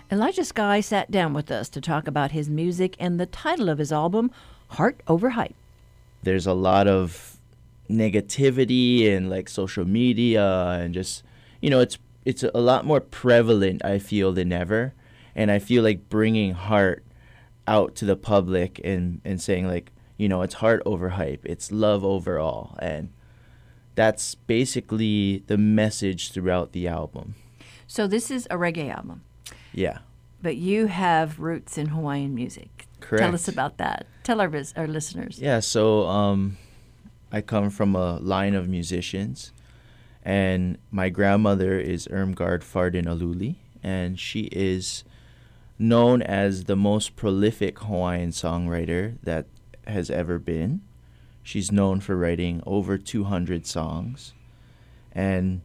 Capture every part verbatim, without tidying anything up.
Elijah Sky sat down with us to talk about his music and the title of his album, Heart Over Hype. There's a lot of negativity and like social media and just, you know, it's it's a lot more prevalent, I feel, than ever. And I feel like bringing heart out to the public and, and saying like, you know, it's heart over hype. It's love overall. And that's basically the message throughout the album. So this is a reggae album. Yeah. But you have roots in Hawaiian music. Correct. Tell us about that. Tell our, vis- our listeners. Yeah, so um, I come from a line of musicians. And my grandmother is Irmgard Fardin Aluli. And she is known as the most prolific Hawaiian songwriter that has ever been. She's known for writing over two hundred songs. And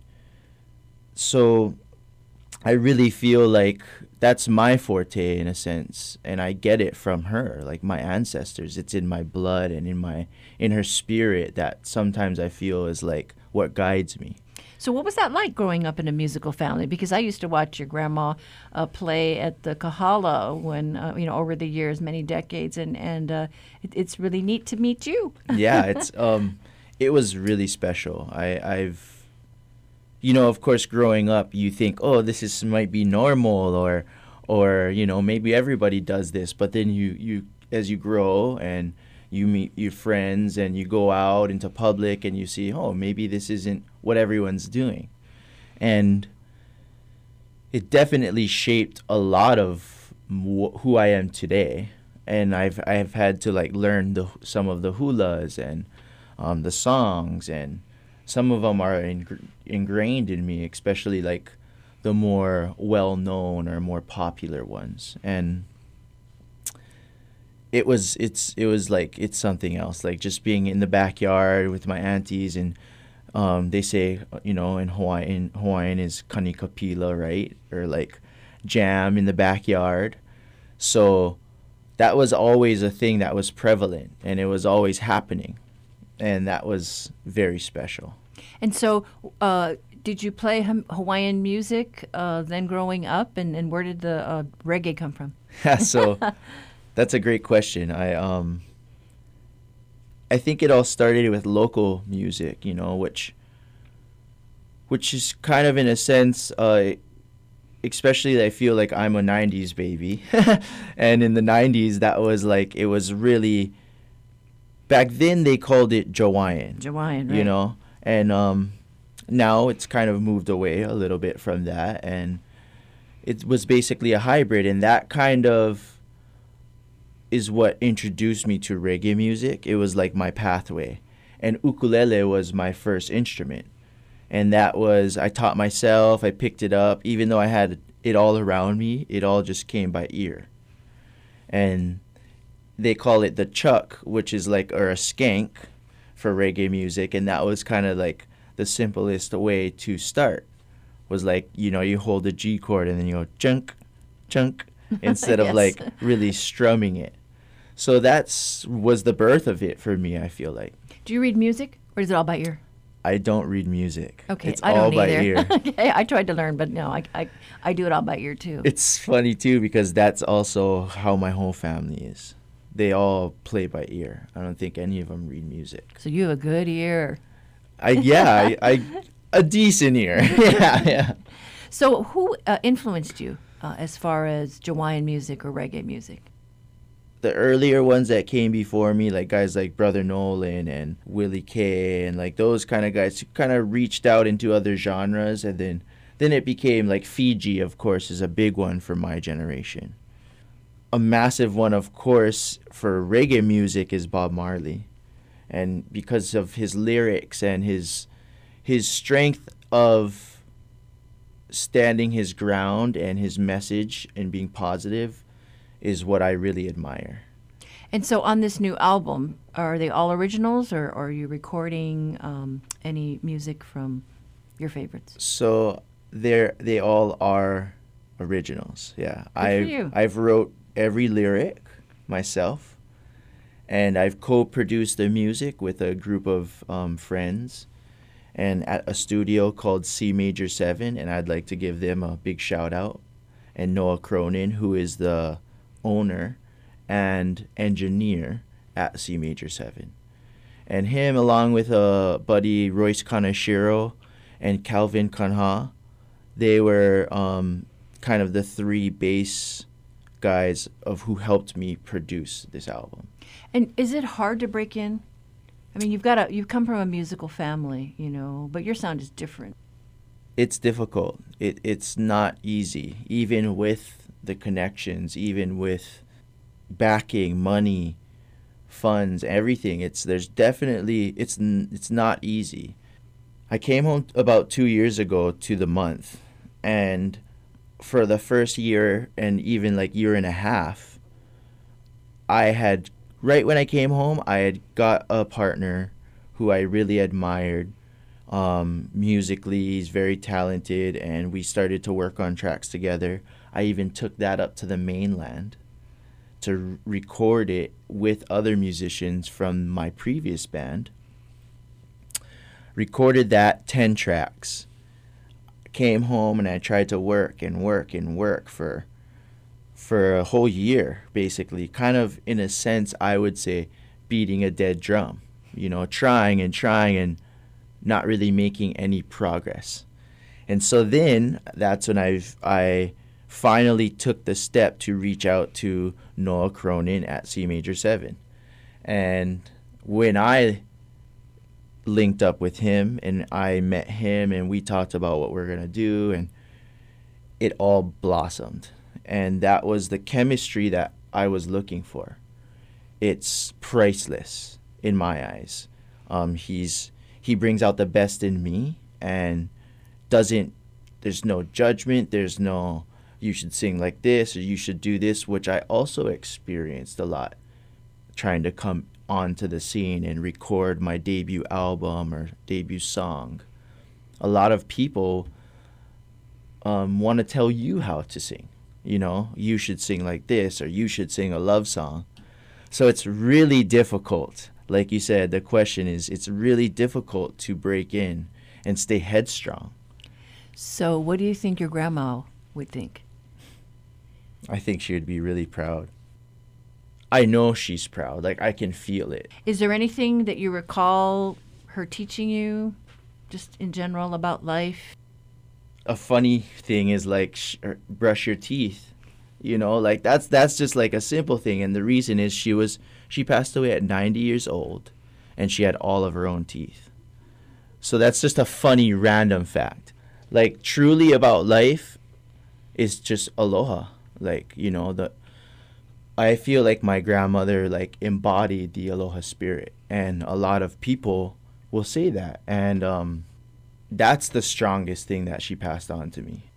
so I really feel like that's my forte in a sense, and I get it from her, like my ancestors. It's in my blood and in my in her spirit that sometimes I feel is like what guides me. So what was that like growing up in a musical family? Because I used to watch your grandma uh, play at the Kahala when, uh, you know, over the years, many decades, and, and uh, it, it's really neat to meet you. Yeah, it's um, it was really special. I, I've, you know, of course, growing up, you think, oh, this is might be normal, or, or you know, maybe everybody does this. But then you, you as you grow and you meet your friends and you go out into public and you see, oh, maybe this isn't what everyone's doing. And it definitely shaped a lot of wh- who I am today. And I've I've had to like learn the some of the hulas and um, the songs, and some of them are ing- ingrained in me, especially like the more well-known or more popular ones. And it was it's it was like it's something else, like just being in the backyard with my aunties, and um, they say, you know, in Hawaiian Hawaiian is kanikapila, right, or like jam in the backyard. So that was always a thing that was prevalent, and it was always happening, and that was very special. And so uh, did you play Ham- Hawaiian music uh, then growing up, and, and where did the uh, reggae come from? So that's a great question. I um I think it all started with local music, you know, which which is kind of in a sense, uh, especially I feel like I'm a nineties baby. And in the nineties, that was like, it was really, back then they called it Jawaiian. Jawaiian, right. You know, and um, now it's kind of moved away a little bit from that. And it was basically a hybrid, and that kind of is what introduced me to reggae music. It was like my pathway. And ukulele was my first instrument. And that was, I taught myself, I picked it up. Even though I had it all around me, it all just came by ear. And they call it the chuck, which is like, or a skank for reggae music. And that was kind of like the simplest way to start. Was like, you know, you hold a G chord and then you go chunk, chunk, instead Yes. of like really strumming it. So that's was the birth of it for me, I feel like. Do you read music, or is it all by ear? I don't read music. Okay, It's I all don't by either. ear. Okay, I tried to learn, but no, I, I, I do it all by ear too. It's funny too, because that's also how my whole family is. They all play by ear. I don't think any of them read music. So you have a good ear. I yeah, I, I a decent ear. yeah, yeah. So who uh, influenced you uh, as far as Hawaiian music or reggae music? The earlier ones that came before me, like guys like Brother Nolan and Willie K, and like those kind of guys who kind of reached out into other genres, and then then it became like Fiji, of course, is a big one for my generation. A massive one, of course, for reggae music is Bob Marley. And because of his lyrics and his his strength of standing his ground and his message and being positive is what I really admire. And so on this new album, are they all originals, or, or are you recording um, any music from your favorites? So they're they all are originals. Yeah. for I've you. I've wrote every lyric myself, and I've co-produced the music with a group of um, friends and at a studio called C Major seven, and I'd like to give them a big shout out. and Noah Cronin, who is the owner and engineer at C Major seven. And him, along with a buddy, Royce Kanashiro and Calvin Kanha, they were um, kind of the three bass guys of who helped me produce this album. And is it hard to break in? I mean, you've got a you've come from a musical family, you know, but your sound is different. It's difficult. It it's not easy, even with the connections, even with backing, money, funds, everything. It's there's definitely it's n- it's not easy. I came home about two years ago to the month, and for the first year and even like year and a half, I had right when I came home, I had got a partner who I really admired. Um, musically, he's very talented, and we started to work on tracks together. I even took that up to the mainland to record it with other musicians from my previous band. Recorded that ten tracks. Came home and I tried to work and work and work for for a whole year, basically. Kind of, in a sense, I would say, beating a dead drum. You know, trying and trying and not really making any progress. And so then that's when I've I finally took the step to reach out to Noah Cronin at C Major seven. And when I linked up with him and I met him and we talked about what we're going to do, and it all blossomed. And that was the chemistry that I was looking for. It's priceless in my eyes. Um, he's he brings out the best in me and doesn't, there's no judgment, there's no, you should sing like this or you should do this, which I also experienced a lot trying to come onto the scene and record my debut album or debut song. A lot of people um, want to tell you how to sing. You know, you should sing like this or you should sing a love song. So it's really difficult. Like you said, the question is, it's really difficult to break in and stay headstrong. So what do you think your grandma would think? I think she would be really proud. I know she's proud. Like, I can feel it. Is there anything that you recall her teaching you, just in general, about life? A funny thing is, like, sh- brush your teeth. You know, like, that's that's just, like, a simple thing. And the reason is she was, she passed away at ninety years old, and she had all of her own teeth. So that's just a funny, random fact. Like, truly about life is just aloha. Like, you know, the... I feel like my grandmother like embodied the aloha spirit, and a lot of people will say that, and um, that's the strongest thing that she passed on to me.